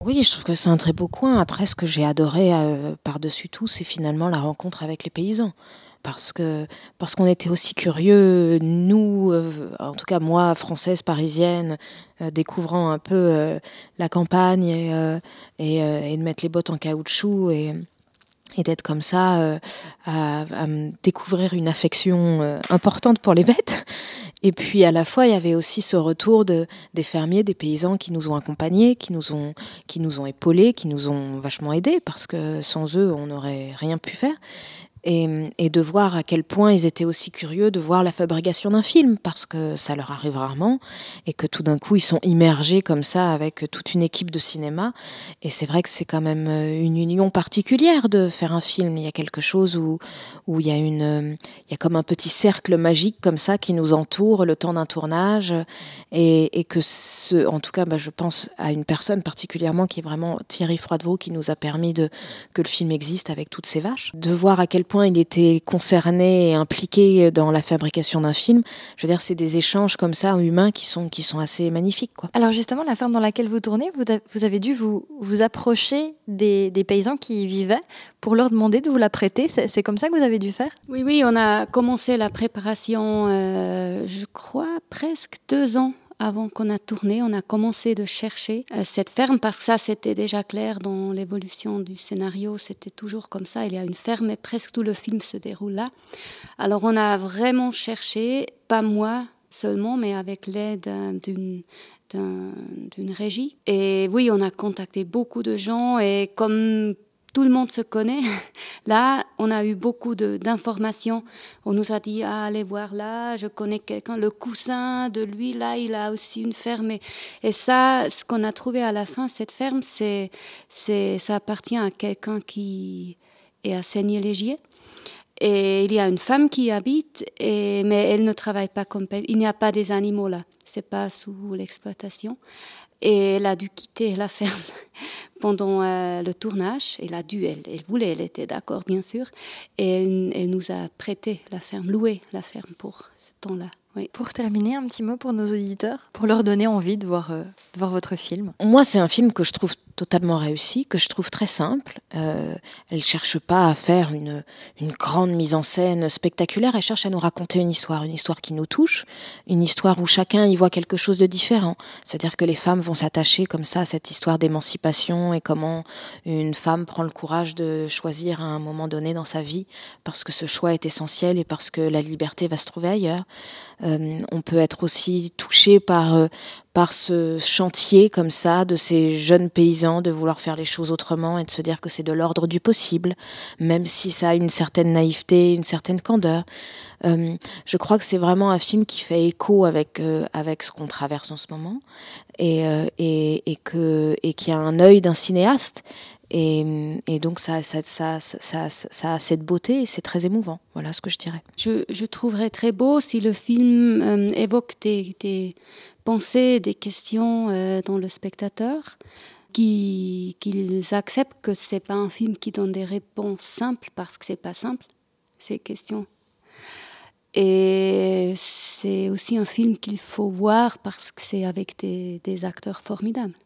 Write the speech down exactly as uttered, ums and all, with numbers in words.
Oui, je trouve que c'est un très beau coin. Après, ce que j'ai adoré euh, par-dessus tout, c'est finalement la rencontre avec les paysans. Parce que parce qu'on était aussi curieux, nous, euh, en tout cas moi, française, parisienne, euh, découvrant un peu euh, la campagne et, euh, et, euh, et de mettre les bottes en caoutchouc et, et d'être comme ça, euh, à, à me découvrir une affection euh, importante pour les bêtes. Et puis à la fois, il y avait aussi ce retour de, des fermiers, des paysans qui nous ont accompagnés, qui nous ont, qui nous ont épaulés, qui nous ont vachement aidés, parce que sans eux, on n'aurait rien pu faire. Et, et de voir à quel point ils étaient aussi curieux de voir la fabrication d'un film, parce que ça leur arrive rarement, et que tout d'un coup, ils sont immergés comme ça avec toute une équipe de cinéma. Et c'est vrai que c'est quand même une union particulière de faire un film. Il y a quelque chose où, où il y a une, il y a comme un petit cercle magique comme ça qui nous entoure le temps d'un tournage, et, et que ce, en tout cas, bah, je pense à une personne particulièrement qui est vraiment Thierry Froidevaux, qui nous a permis de, que le film existe avec toutes ces vaches. De voir à quel point il était concerné et impliqué dans la fabrication d'un film. Je veux dire, c'est des échanges comme ça, humains, qui sont, qui sont assez magnifiques, quoi. Alors justement, la ferme dans laquelle vous tournez, vous, a, vous avez dû vous, vous approcher des, des paysans qui y vivaient pour leur demander de vous la prêter. C'est, c'est comme ça que vous avez dû faire ? Oui, oui, on a commencé la préparation, euh, je crois, presque deux ans avant qu'on a tourné. On a commencé de chercher euh, cette ferme parce que ça, c'était déjà clair dans l'évolution du scénario. C'était toujours comme ça. Il y a une ferme et presque tout le film se déroule là. Alors, on a vraiment cherché, pas moi seulement, mais avec l'aide d'une, d'un, d'une régie. Et oui, on a contacté beaucoup de gens et comme tout le monde se connaît. Là, on a eu beaucoup de, d'informations. On nous a dit, ah, allez voir là, je connais quelqu'un, le cousin de lui, là, il a aussi une ferme. Et, et ça, ce qu'on a trouvé à la fin, cette ferme, c'est, c'est, ça appartient à quelqu'un qui est à Saigné-Légier. Et il y a une femme qui y habite, et, mais elle ne travaille pas comme... Il n'y a pas des animaux là, c'est pas sous l'exploitation. Et elle a dû quitter la ferme pendant euh, le tournage. Elle a dû, elle, elle voulait, elle était d'accord bien sûr. Et elle, elle nous a prêté la ferme, loué la ferme pour ce temps-là. Oui. Pour terminer, un petit mot pour nos auditeurs, pour leur donner envie de voir, euh, de voir votre film. Moi, c'est un film que je trouve totalement réussi, que je trouve très simple. Euh, elle cherche pas à faire une, une grande mise en scène spectaculaire, elle cherche à nous raconter une histoire, une histoire qui nous touche, une histoire où chacun y voit quelque chose de différent. C'est-à-dire que les femmes vont s'attacher comme ça à cette histoire d'émancipation et comment une femme prend le courage de choisir à un moment donné dans sa vie, parce que ce choix est essentiel et parce que la liberté va se trouver ailleurs. Euh, on peut être aussi touché par, euh, par ce chantier comme ça de ces jeunes paysans de vouloir faire les choses autrement et de se dire que c'est de l'ordre du possible, même si ça a une certaine naïveté, une certaine candeur. Euh, je crois que c'est vraiment un film qui fait écho avec, euh, avec ce qu'on traverse en ce moment et, euh, et, et, que, et qui a un œil d'un cinéaste. Et, et donc ça, ça, ça, ça, ça, ça a cette beauté et c'est très émouvant. Voilà ce que je dirais. Je, je trouverais très beau si le film euh, évoque des, des pensées, des questions euh, dans le spectateur, qui, qu'ils acceptent que c'est pas un film qui donne des réponses simples parce que c'est pas simple, ces questions. Et c'est aussi un film qu'il faut voir parce que c'est avec des, des acteurs formidables.